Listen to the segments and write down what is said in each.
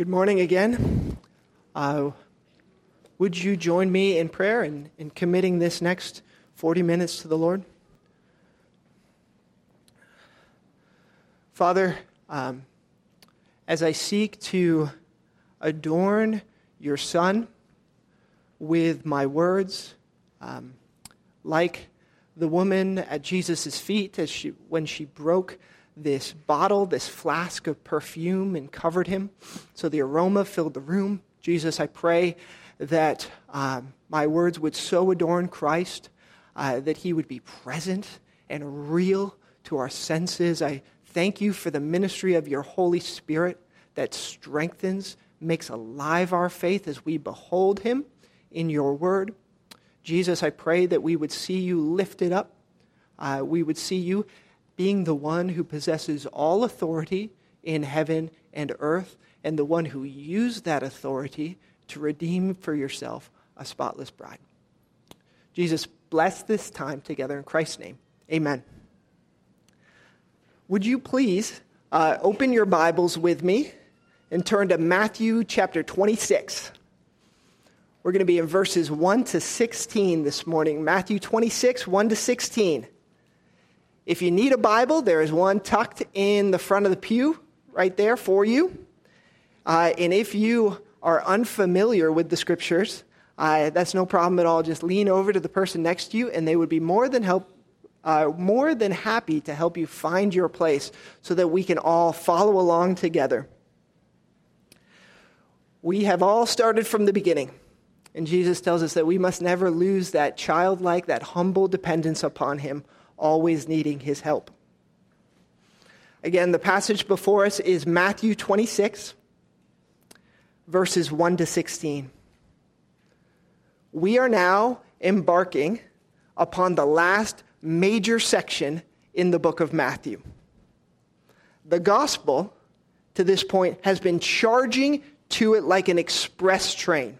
Good morning again. Would you join me in prayer and in committing this next 40 minutes to the Lord? Father, as I seek to adorn your Son with my words, like the woman at Jesus' feet when she broke this bottle, this flask of perfume and covered him, so the aroma filled the room. Jesus, I pray that my words would so adorn Christ that he would be present and real to our senses. I thank you for the ministry of your Holy Spirit that strengthens, makes alive our faith as we behold him in your word. Jesus, I pray that we would see you lifted up. We would see you being the one who possesses all authority in heaven and earth, and the one who used that authority to redeem for yourself a spotless bride. Jesus, bless this time together in Christ's name. Amen. Would you please open your Bibles with me and turn to Matthew chapter 26. We're going to be in verses 1 to 16 this morning. Matthew 26, 1 to 16. If you need a Bible, there is one tucked in the front of the pew right there for you. And if you are unfamiliar with the Scriptures, that's no problem at all. Just lean over to the person next to you, and they would be more than happy to help you find your place so that we can all follow along together. We have all started from the beginning, and Jesus tells us that we must never lose that childlike, that humble dependence upon him, always needing his help. Again, the passage before us is Matthew 26, verses 1 to 16. We are now embarking upon the last major section in the book of Matthew. The gospel, to this point, has been charging to it like an express train.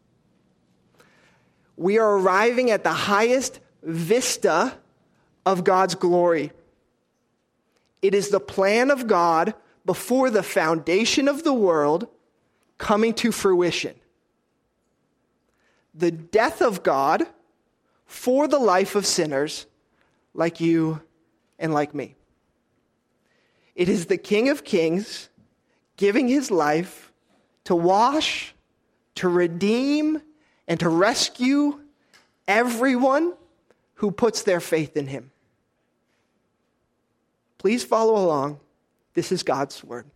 We are arriving at the highest vista of God's glory. It is the plan of God before the foundation of the world coming to fruition. The death of God for the life of sinners like you and like me. It is the King of Kings giving his life to wash, to redeem, and to rescue everyone who puts their faith in him. Please follow along. This is God's word.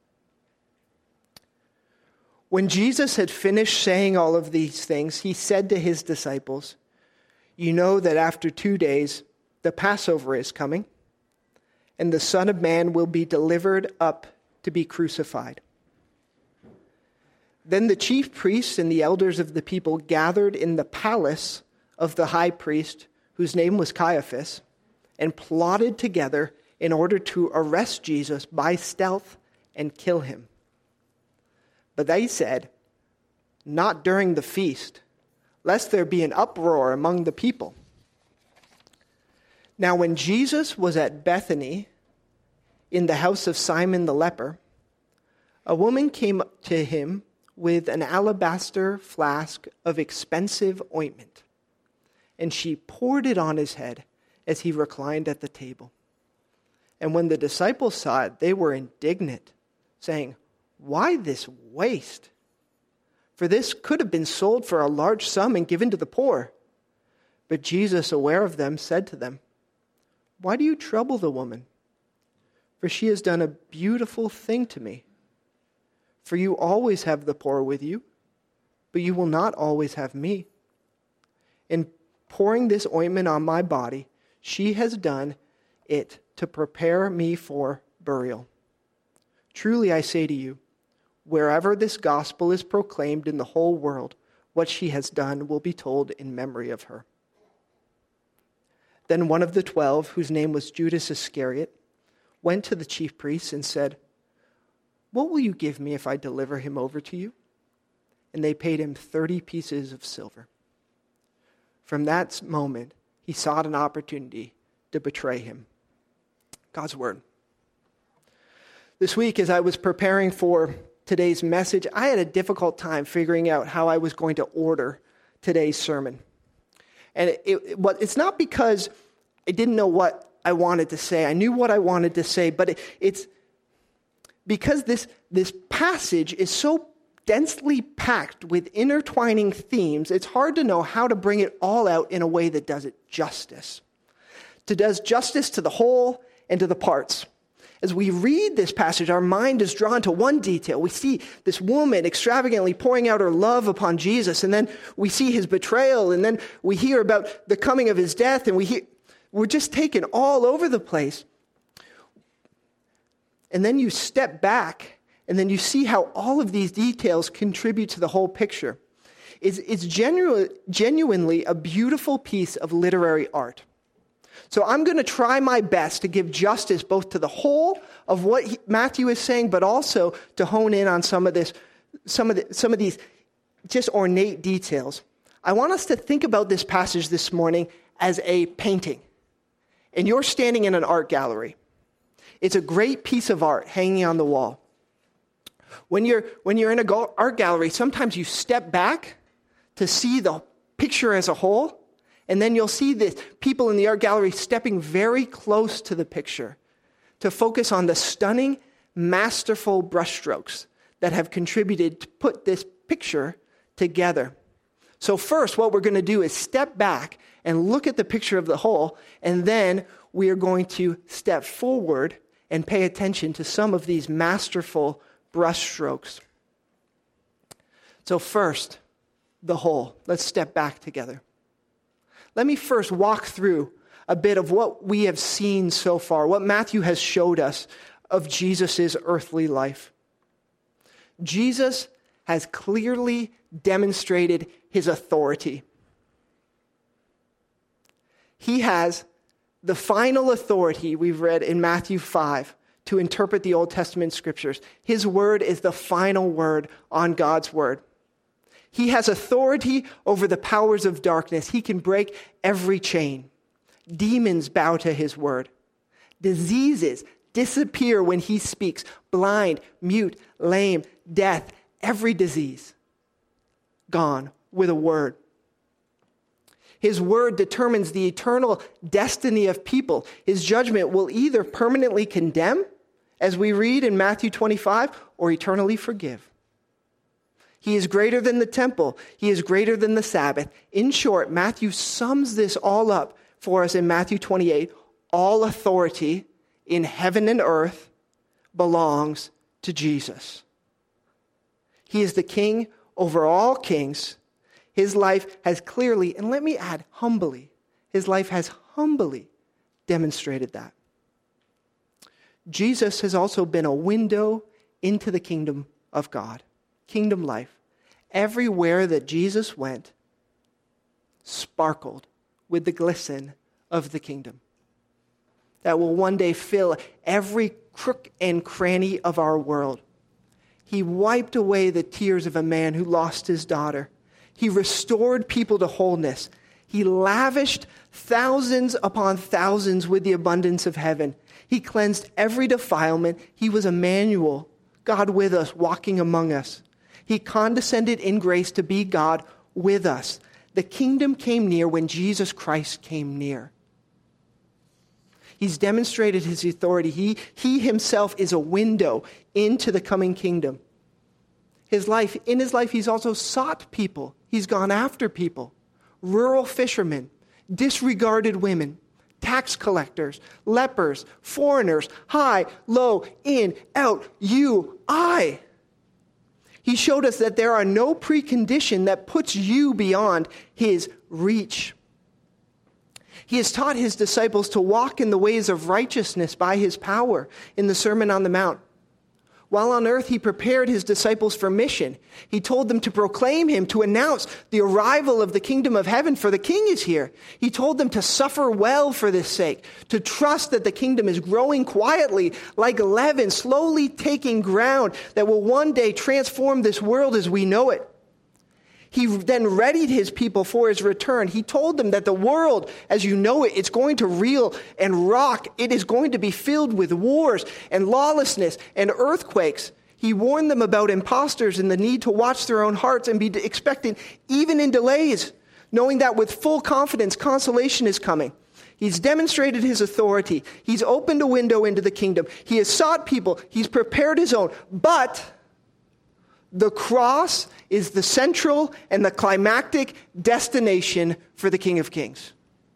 When Jesus had finished saying all of these things, he said to his disciples, "You know that after 2 days, the Passover is coming, and the Son of Man will be delivered up to be crucified." Then the chief priests and the elders of the people gathered in the palace of the high priest, whose name was Caiaphas, and plotted together in order to arrest Jesus by stealth and kill him. But they said, "Not during the feast, lest there be an uproar among the people." Now when Jesus was at Bethany, in the house of Simon the leper, a woman came to him with an alabaster flask of expensive ointment, and she poured it on his head as he reclined at the table. And when the disciples saw it, they were indignant, saying, "Why this waste? For this could have been sold for a large sum and given to the poor." But Jesus, aware of them, said to them, "Why do you trouble the woman? For she has done a beautiful thing to me. For you always have the poor with you, but you will not always have me. In pouring this ointment on my body, she has done it to prepare me for burial. Truly I say to you, wherever this gospel is proclaimed in the whole world, what she has done will be told in memory of her." Then one of the 12, whose name was Judas Iscariot, went to the chief priests and said, "What will you give me if I deliver him over to you?" And they paid him 30 pieces of silver. From that moment, he sought an opportunity to betray him. God's word. This week, as I was preparing for today's message, I had a difficult time figuring out how I was going to order today's sermon. And it's not because I didn't know what I wanted to say. I knew what I wanted to say, but it's because this passage is so densely packed with intertwining themes, it's hard to know how to bring it all out in a way that does it justice. Does justice to the whole and to the parts. As we read this passage, our mind is drawn to one detail. We see this woman extravagantly pouring out her love upon Jesus, and then we see his betrayal, and then we hear about the coming of his death, and we're just taken all over the place. And then you step back, and then you see how all of these details contribute to the whole picture. It's genuinely a beautiful piece of literary art. So I'm going to try my best to give justice both to the whole of what Matthew is saying, but also to hone in on some of these just ornate details. I want us to think about this passage this morning as a painting. And you're standing in an art gallery. It's a great piece of art hanging on the wall. When you're in an art gallery, sometimes you step back to see the picture as a whole. And then you'll see the people in the art gallery stepping very close to the picture to focus on the stunning, masterful brushstrokes that have contributed to put this picture together. So first, what we're going to do is step back and look at the picture of the whole, and then we are going to step forward and pay attention to some of these masterful brushstrokes. So first, the whole. Let's step back together. Let me first walk through a bit of what we have seen so far, what Matthew has showed us of Jesus' earthly life. Jesus has clearly demonstrated his authority. He has the final authority we've read in Matthew 5 to interpret the Old Testament scriptures. His word is the final word on God's word. He has authority over the powers of darkness. He can break every chain. Demons bow to his word. Diseases disappear when he speaks. Blind, mute, lame, death, every disease gone with a word. His word determines the eternal destiny of people. His judgment will either permanently condemn, as we read in Matthew 25, or eternally forgive. He is greater than the temple. He is greater than the Sabbath. In short, Matthew sums this all up for us in Matthew 28. All authority in heaven and earth belongs to Jesus. He is the king over all kings. His life has clearly, and let me add, humbly, his life has humbly demonstrated that. Jesus has also been a window into the kingdom of God. Kingdom life. Everywhere that Jesus went sparkled with the glisten of the kingdom that will one day fill every crook and cranny of our world. He wiped away the tears of a man who lost his daughter. He restored people to wholeness. He lavished thousands upon thousands with the abundance of heaven. He cleansed every defilement. He was Emmanuel, God with us, walking among us. He condescended in grace to be God with us. The kingdom came near when Jesus Christ came near. He's demonstrated his authority. He himself is a window into the coming kingdom. In his life, he's also sought people. He's gone after people. Rural fishermen, disregarded women, tax collectors, lepers, foreigners, high, low, in, out, you, I. He showed us that there are no precondition that puts you beyond his reach. He has taught his disciples to walk in the ways of righteousness by his power in the Sermon on the Mount. While on earth, he prepared his disciples for mission. He told them to proclaim him, to announce the arrival of the kingdom of heaven, for the king is here. He told them to suffer well for this sake, to trust that the kingdom is growing quietly, like leaven, slowly taking ground that will one day transform this world as we know it. He then readied his people for his return. He told them that the world, as you know it, it's going to reel and rock. It is going to be filled with wars and lawlessness and earthquakes. He warned them about impostors and the need to watch their own hearts and be expectant even in delays, knowing that with full confidence, consolation is coming. He's demonstrated his authority. He's opened a window into the kingdom. He has sought people. He's prepared his own. But the cross is the central and the climactic destination for the King of Kings.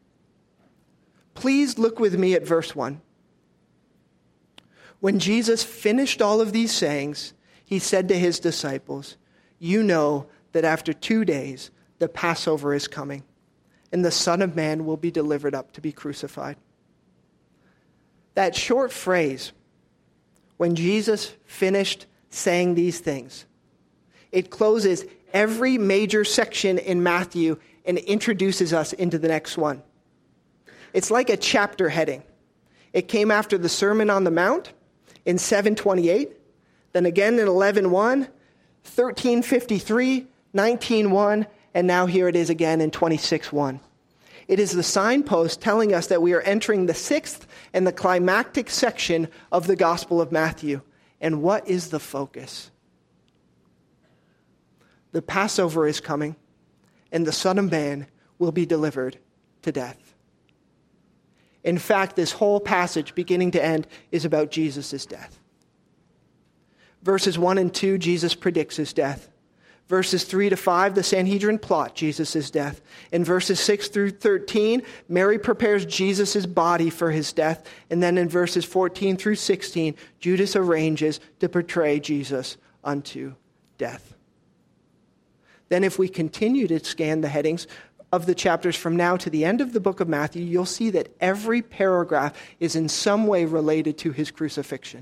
Please look with me at verse 1. When Jesus finished all of these sayings, he said to his disciples, "You know that after 2 days the Passover is coming, and the Son of Man will be delivered up to be crucified." That short phrase, when Jesus finished saying these things, it closes every major section in Matthew and introduces us into the next one. It's like a chapter heading. It came after the Sermon on the Mount in 7:28, then again in 11:1, 13:53, 19:1, and now here it is again in 26:1. It is the signpost telling us that we are entering the sixth and the climactic section of the Gospel of Matthew. And what is the focus? The Passover is coming, and the Son of Man will be delivered to death. In fact, this whole passage, beginning to end, is about Jesus' death. Verses 1 and 2, Jesus predicts his death. Verses 3 to 5, the Sanhedrin plot Jesus' death. In verses 6 through 13, Mary prepares Jesus' body for his death. And then in verses 14 through 16, Judas arranges to betray Jesus unto death. Then if we continue to scan the headings of the chapters from now to the end of the book of Matthew, you'll see that every paragraph is in some way related to his crucifixion.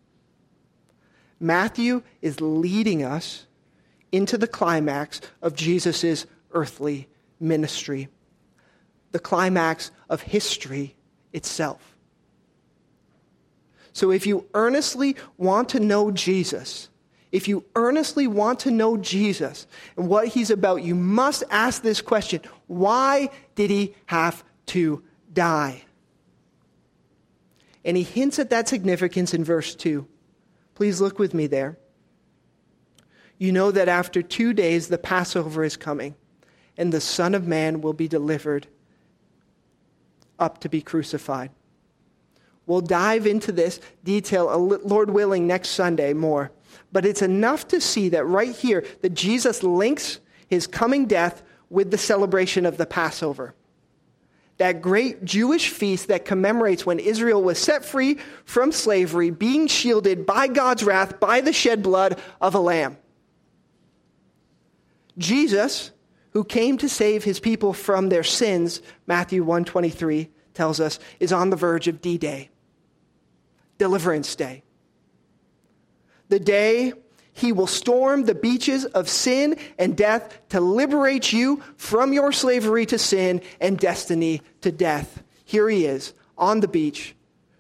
Matthew is leading us into the climax of Jesus' earthly ministry, the climax of history itself. So if you earnestly want to know Jesus, if you earnestly want to know Jesus and what he's about, you must ask this question: why did he have to die? And he hints at that significance in verse 2. Please look with me there. You know that after 2 days the Passover is coming, and the Son of Man will be delivered up to be crucified. We'll dive into this detail, Lord willing, next Sunday more. But it's enough to see that right here, that Jesus links his coming death with the celebration of the Passover. That great Jewish feast that commemorates when Israel was set free from slavery, being shielded by God's wrath by the shed blood of a lamb. Jesus, who came to save his people from their sins, Matthew 1:23 tells us, is on the verge of D-Day, Deliverance Day. The day he will storm the beaches of sin and death to liberate you from your slavery to sin and destiny to death. Here he is on the beach.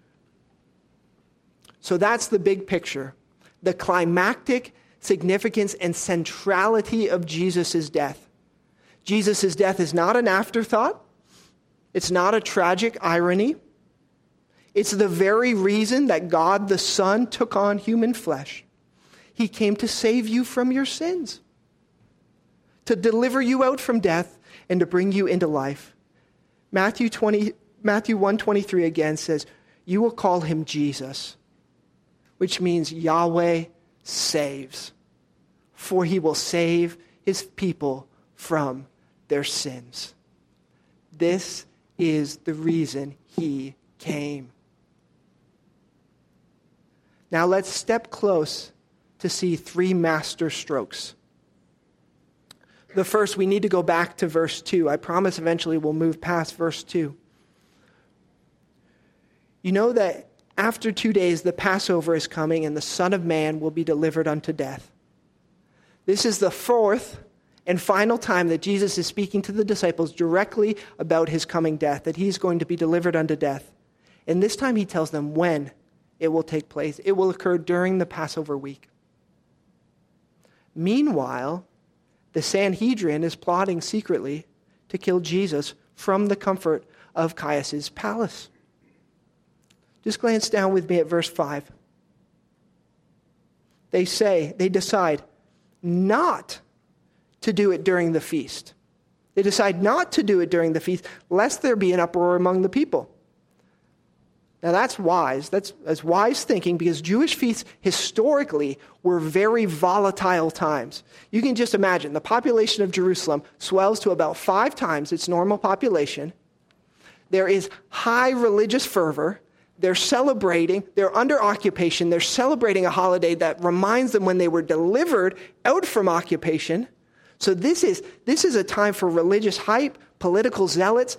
So that's the big picture, the climactic significance and centrality of Jesus' death. Jesus' death is not an afterthought. It's not a tragic irony. It's the very reason that God the Son took on human flesh. He came to save you from your sins, to deliver you out from death, and to bring you into life. Matthew 1:23 again says, you will call him Jesus, which means Yahweh saves, for he will save his people from their sins. This is the reason he came. Now let's step close to see three master strokes. The first, we need to go back to verse 2. I promise eventually we'll move past verse 2. You know that after 2 days the Passover is coming and the Son of Man will be delivered unto death. This is the fourth and final time that Jesus is speaking to the disciples directly about his coming death, that he's going to be delivered unto death. And this time he tells them when it will take place. It will occur during the Passover week. Meanwhile, the Sanhedrin is plotting secretly to kill Jesus from the comfort of Caiaphas' palace. Just glance down with me at verse 5. they decide not to do it during the feast. They decide not to do it during the feast, lest there be an uproar among the people. Now that's wise. That's wise thinking, because Jewish feasts historically were very volatile times. You can just imagine the population of Jerusalem swells to about 5 times its normal population. There is high religious fervor. They're celebrating. They're under occupation. They're celebrating a holiday that reminds them when they were delivered out from occupation. So this is a time for religious hype, political zealots.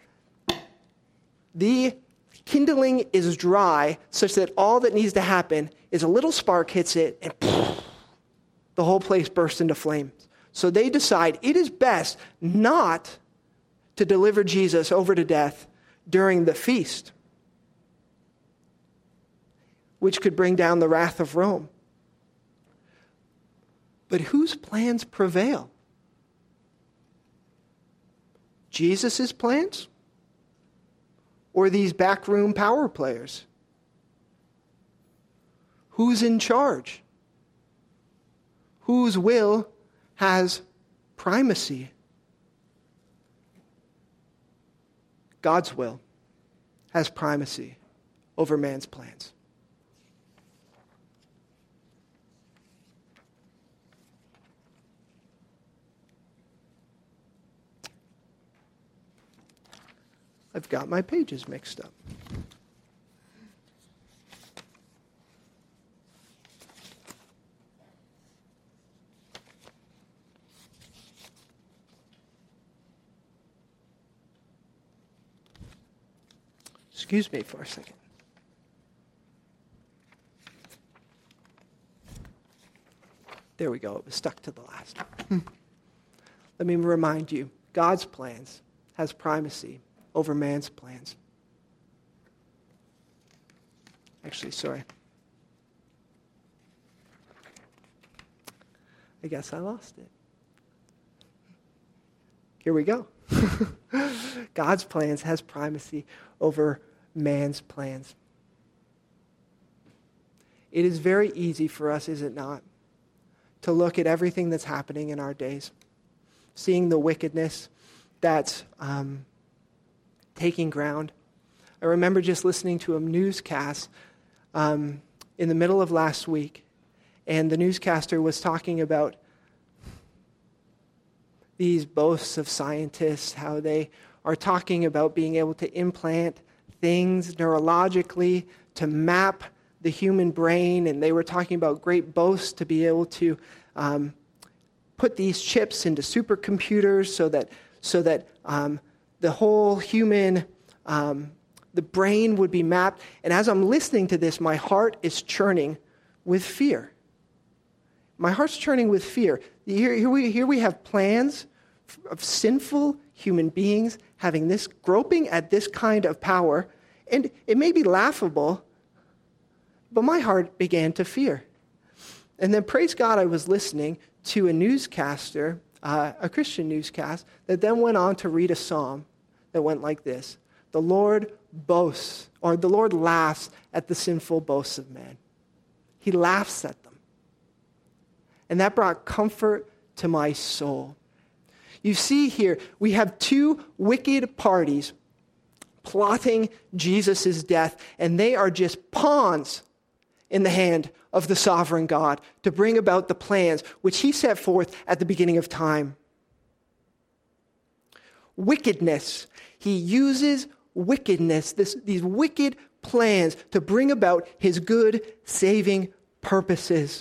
The kindling is dry, such that all that needs to happen is a little spark hits it, and the whole place bursts into flames. So they decide it is best not to deliver Jesus over to death during the feast, which could bring down the wrath of Rome. But whose plans prevail? Jesus' plans? Or these backroom power players? Who's in charge? Whose will has primacy? God's will has primacy over man's plans. I've got my pages mixed up. Excuse me for a second. There we go. It was stuck to the last one. Let me remind you, God's plans has primacy over man's plans. Actually, sorry. I guess I lost it. Here we go. God's plans has primacy over man's plans. It is very easy for us, is it not, to look at everything that's happening in our days, seeing the wickedness that's taking ground. I remember just listening to a newscast in the middle of last week, and the newscaster was talking about these boasts of scientists, how they are talking about being able to implant things neurologically to map the human brain, and they were talking about great boasts to be able to put these chips into supercomputers so that the whole human, the brain would be mapped. And as I'm listening to this, my heart is churning with fear. My heart's churning with fear. Here we have plans of sinful human beings having this, groping at this kind of power. And it may be laughable, but my heart began to fear. And then, praise God, I was listening to a newscaster, a Christian newscast, that then went on to read a psalm that went like this: the Lord boasts, or the Lord laughs at the sinful boasts of man. He laughs at them. And that brought comfort to my soul. You see here, we have 2 wicked parties plotting Jesus' death, and they are just pawns in the hand of the sovereign God to bring about the plans which he set forth at the beginning of time. Wickedness. He uses wickedness, these wicked plans to bring about his good, saving purposes.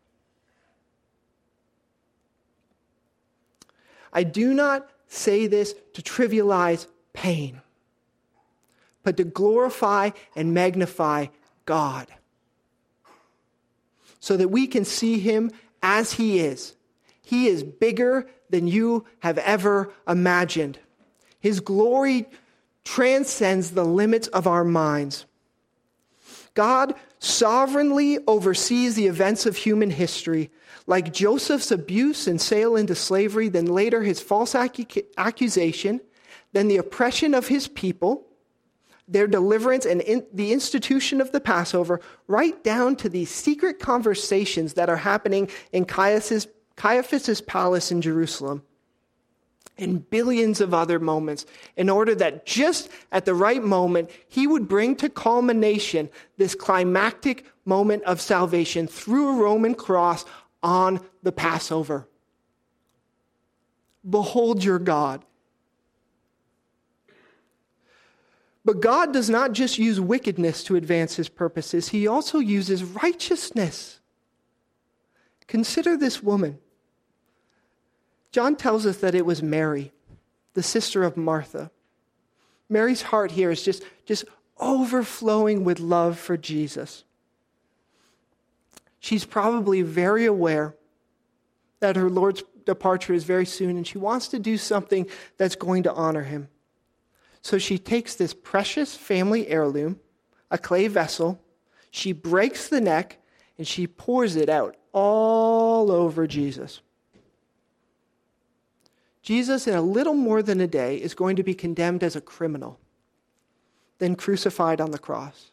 I do not say this to trivialize pain, but to glorify and magnify God, so that we can see him as he is. He is bigger than you have ever imagined. His glory transcends the limits of our minds. God sovereignly oversees the events of human history, like Joseph's abuse and sale into slavery, then later his false accusation, then the oppression of his people. their deliverance and the institution of the Passover, right down to these secret conversations that are happening in Caiaphas' palace in Jerusalem, and billions of other moments, in order that just at the right moment, he would bring to culmination this climactic moment of salvation through a Roman cross on the Passover. Behold your God. But God does not just use wickedness to advance his purposes. He also uses righteousness. Consider this woman. John tells us that it was Mary, the sister of Martha. Mary's heart here is just overflowing with love for Jesus. She's probably very aware that her Lord's departure is very soon, and she wants to do something that's going to honor him. So she takes this precious family heirloom, a clay vessel, she breaks the neck, and she pours it out all over Jesus. Jesus, in a little more than a day, is going to be condemned as a criminal, then crucified on the cross.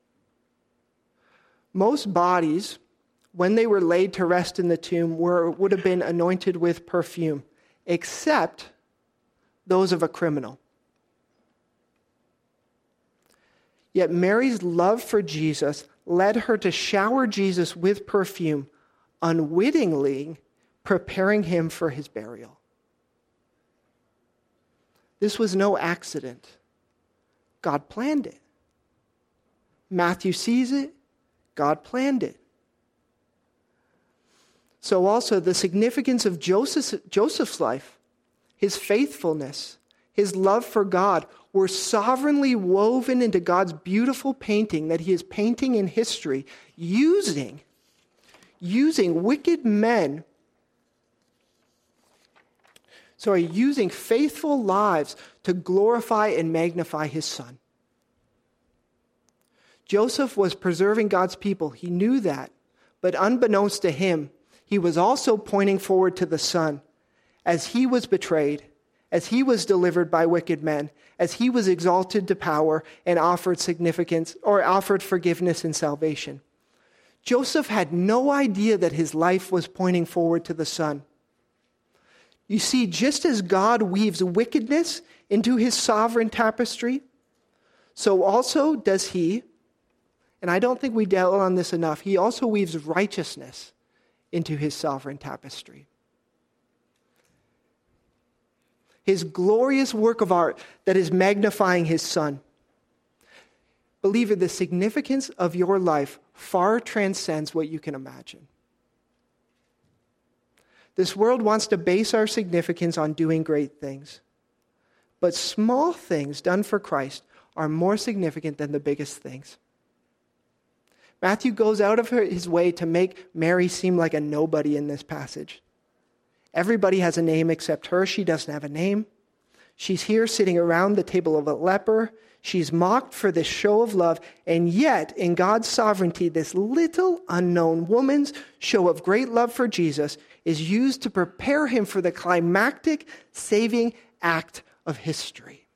Most bodies, when they were laid to rest in the tomb, would have been anointed with perfume, except those of a criminal. Yet Mary's love for Jesus led her to shower Jesus with perfume, unwittingly preparing him for his burial. This was no accident. God planned it. Matthew sees it. God planned it. So also the significance of Joseph's life, his faithfulness, his love for God, were sovereignly woven into God's beautiful painting that he is painting in history, using faithful lives to glorify and magnify his son. Joseph was preserving God's people. He knew that. But unbeknownst to him, he was also pointing forward to the Son as he was betrayed, as he was delivered by wicked men, as he was exalted to power and offered forgiveness and salvation. Joseph had no idea that his life was pointing forward to the Son. You see, just as God weaves wickedness into his sovereign tapestry, so also does he, and I don't think we dealt on this enough, he also weaves righteousness into his sovereign tapestry. His glorious work of art that is magnifying his Son. Believer, the significance of your life far transcends what you can imagine. This world wants to base our significance on doing great things. But small things done for Christ are more significant than the biggest things. Matthew goes out of his way to make Mary seem like a nobody in this passage. Everybody has a name except her. She doesn't have a name. She's here sitting around the table of a leper. She's mocked for this show of love. And yet, in God's sovereignty, this little unknown woman's show of great love for Jesus is used to prepare him for the climactic saving act of history.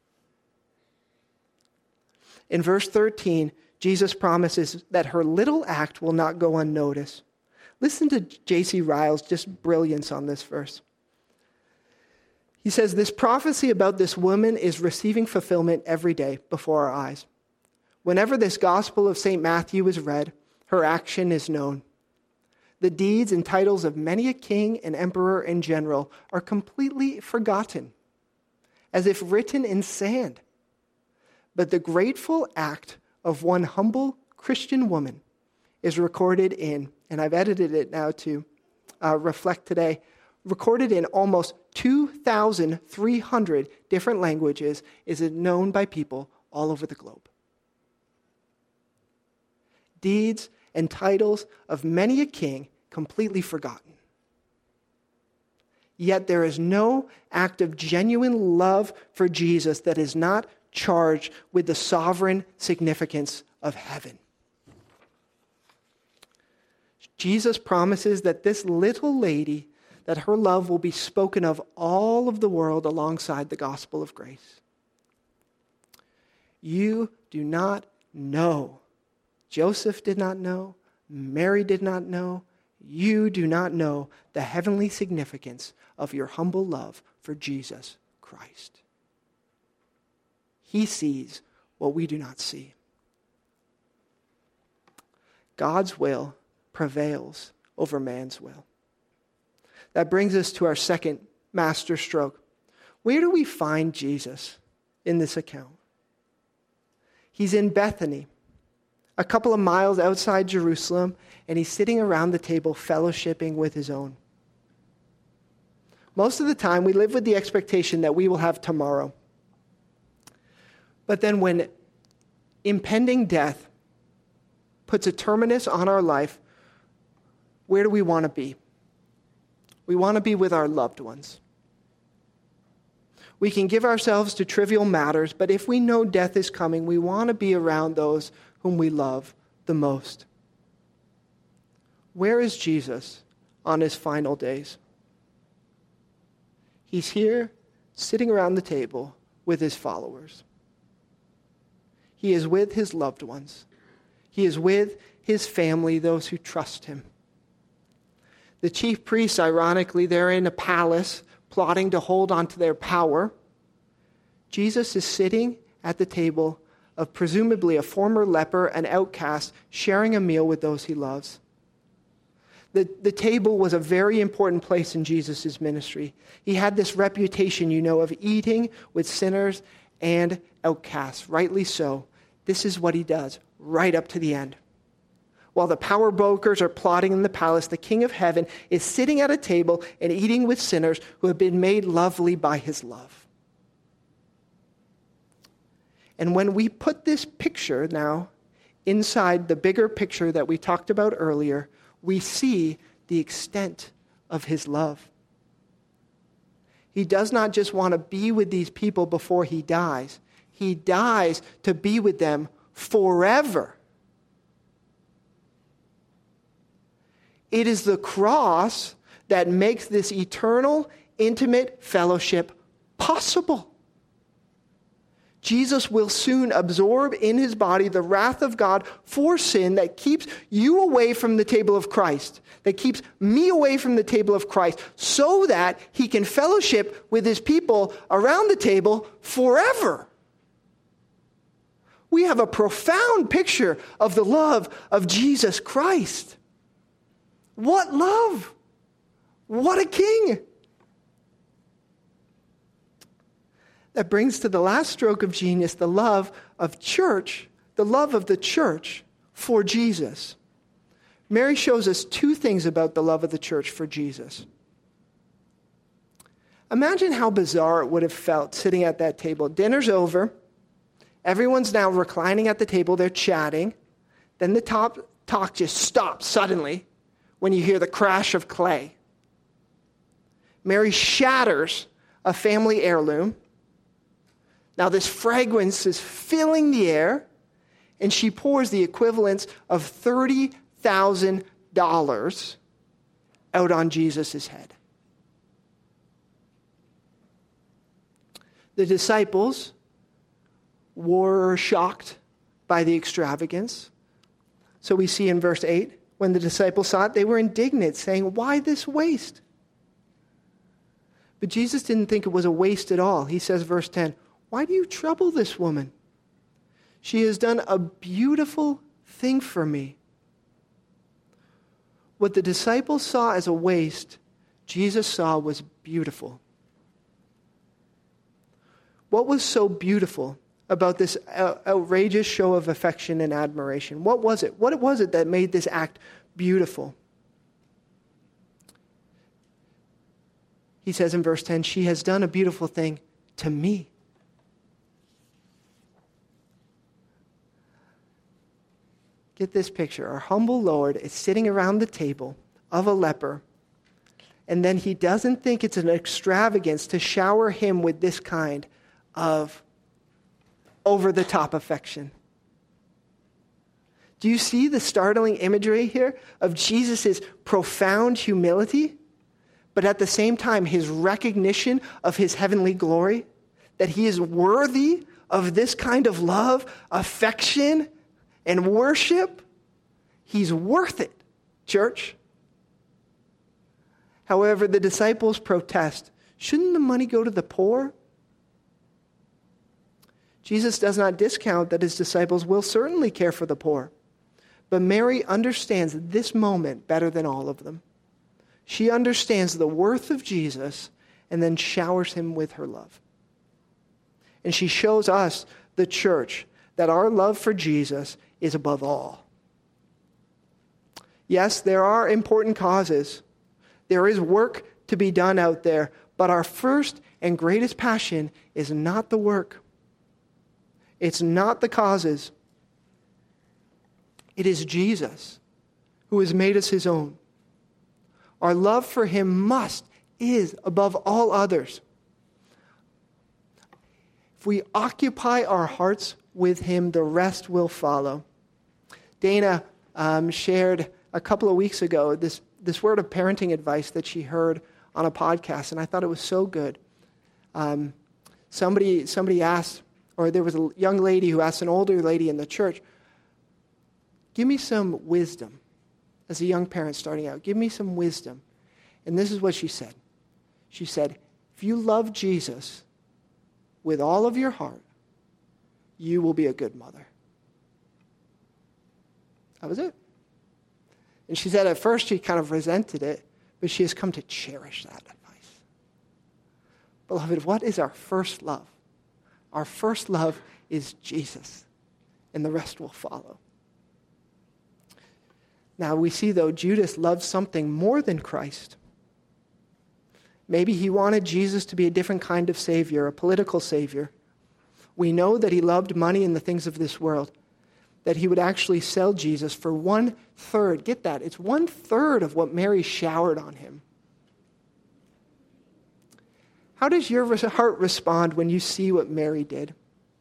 In verse 13, Jesus promises that her little act will not go unnoticed. Listen to J.C. Ryle's just brilliance on this verse. He says, this prophecy about this woman is receiving fulfillment every day before our eyes. Whenever this gospel of St. Matthew is read, her action is known. The deeds and titles of many a king and emperor and general are completely forgotten, as if written in sand. But the grateful act of one humble Christian woman is recorded in, and I've edited it now to reflect today, recorded in almost 2,300 different languages, is known by people all over the globe. Deeds and titles of many a king completely forgotten. Yet there is no act of genuine love for Jesus that is not charged with the sovereign significance of heaven. Jesus promises that this little lady, that her love will be spoken of all of the world alongside the gospel of grace. You do not know. Joseph did not know. Mary did not know. You do not know the heavenly significance of your humble love for Jesus Christ. He sees what we do not see. God's will prevails over man's will. That brings us to our second master stroke. Where do we find Jesus in this account? He's in Bethany, a couple of miles outside Jerusalem, and he's sitting around the table fellowshipping with his own. Most of the time, we live with the expectation that we will have tomorrow. But then when impending death puts a terminus on our life, where do we want to be? We want to be with our loved ones. We can give ourselves to trivial matters, but if we know death is coming, we want to be around those whom we love the most. Where is Jesus on his final days? He's here, sitting around the table with his followers. He is with his loved ones. He is with his family, those who trust him. The chief priests, ironically, they're in a palace plotting to hold on to their power. Jesus is sitting at the table of presumably a former leper, an outcast, sharing a meal with those he loves. The table was a very important place in Jesus' ministry. He had this reputation, of eating with sinners and outcasts. Rightly so. This is what he does right up to the end. While the power brokers are plotting in the palace, the King of Heaven is sitting at a table and eating with sinners who have been made lovely by his love. And when we put this picture now inside the bigger picture that we talked about earlier, we see the extent of his love. He does not just want to be with these people before he dies. He dies to be with them forever. It is the cross that makes this eternal, intimate fellowship possible. Jesus will soon absorb in his body the wrath of God for sin that keeps you away from the table of Christ, that keeps me away from the table of Christ, so that he can fellowship with his people around the table forever. We have a profound picture of the love of Jesus Christ. What love! What a king! That brings to the last stroke of genius the love of the church for Jesus. Mary shows us two things about the love of the church for Jesus. Imagine how bizarre it would have felt sitting at that table. Dinner's over. Everyone's now reclining at the table. They're chatting. Then the talk just stops suddenly when you hear the crash of clay. Mary shatters a family heirloom. Now this fragrance is filling the air, and she pours the equivalent of $30,000 out on Jesus' head. The disciples were shocked by the extravagance. So we see in verse 8, when the disciples saw it, they were indignant, saying, "Why this waste?" But Jesus didn't think it was a waste at all. He says, verse 10, "Why do you trouble this woman? She has done a beautiful thing for me." What the disciples saw as a waste, Jesus saw was beautiful. What was so beautiful about this outrageous show of affection and admiration? What was it? What was it that made this act beautiful? He says in verse 10, "She has done a beautiful thing to me." Get this picture. Our humble Lord is sitting around the table of a leper, and then he doesn't think it's an extravagance to shower him with this kind of over-the-top affection. Do you see the startling imagery here of Jesus' profound humility, but at the same time his recognition of his heavenly glory, that he is worthy of this kind of love, affection, and worship, he's worth it, church. However, the disciples protest. Shouldn't the money go to the poor? Jesus does not discount that his disciples will certainly care for the poor. But Mary understands this moment better than all of them. She understands the worth of Jesus and then showers him with her love. And she shows us, the church, that our love for Jesus is above all. Yes, there are important causes. There is work to be done out there, but our first and greatest passion is not the work. It's not the causes. It is Jesus who has made us his own. Our love for him is above all others. If we occupy our hearts with him, the rest will follow. Dana shared a couple of weeks ago this word of parenting advice that she heard on a podcast, and I thought it was so good. Somebody asked, or there was a young lady who asked an older lady in the church, give me some wisdom. As a young parent starting out, give me some wisdom. And this is what she said. She said, if you love Jesus with all of your heart, you will be a good mother. That was it. And she said at first she kind of resented it, but she has come to cherish that advice. Beloved, what is our first love? Our first love is Jesus, and the rest will follow. Now we see, though, Judas loved something more than Christ. Maybe he wanted Jesus to be a different kind of savior, a political savior. We know that he loved money and the things of this world, that he would actually sell Jesus for 1/3. Get that, it's 1/3 of what Mary showered on him. How does your heart respond when you see what Mary did?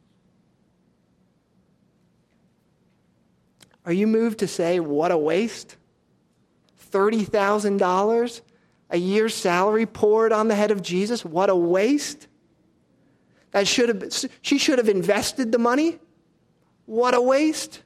Are you moved to say, what a waste? $30,000, a year's salary poured on the head of Jesus? What a waste. She should have invested the money? What a waste.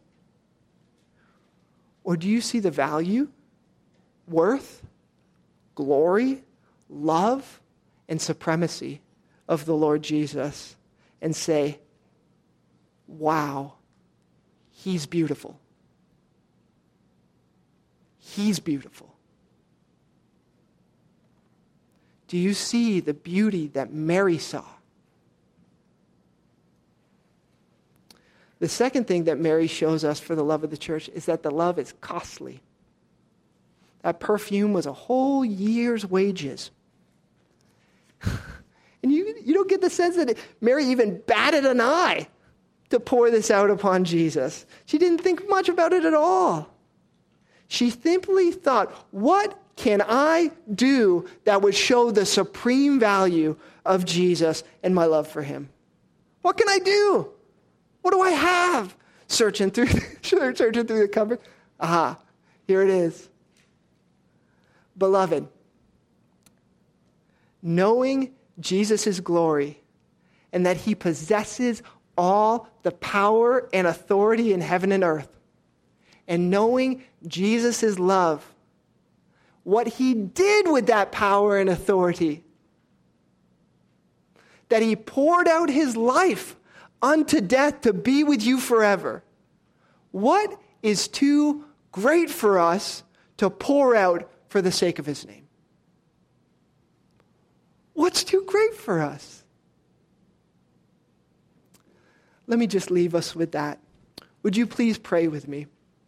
Or do you see the value, worth, glory, love, and supremacy of the Lord Jesus and say, wow, he's beautiful. He's beautiful. Do you see the beauty that Mary saw? The second thing that Mary shows us for the love of the church is that the love is costly. That perfume was a whole year's wages. And you don't get the sense that Mary even batted an eye to pour this out upon Jesus. She didn't think much about it at all. She simply thought, what can I do that would show the supreme value of Jesus and my love for him? What can I do? What do I have? Searching through the cupboard. Aha, here it is. Beloved, knowing Jesus' glory and that he possesses all the power and authority in heaven and earth, and knowing Jesus' love, what he did with that power and authority, that he poured out his life unto death to be with you forever. What is too great for us to pour out for the sake of his name? What's too great for us? Let me just leave us with that. Would you please pray with me?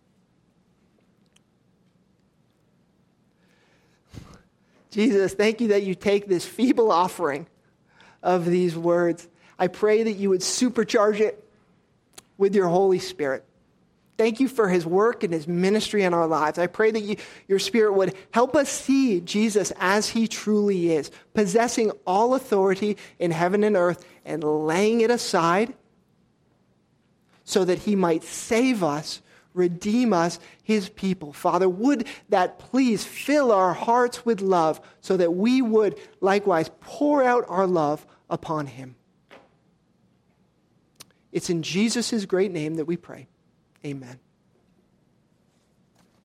Jesus, thank you that you take this feeble offering of these words. I pray that you would supercharge it with your Holy Spirit. Thank you for his work and his ministry in our lives. I pray that your Spirit would help us see Jesus as he truly is, possessing all authority in heaven and earth and laying it aside so that he might save us, redeem us, his people. Father, would that please fill our hearts with love so that we would likewise pour out our love upon him. It's in Jesus' great name that we pray. Amen.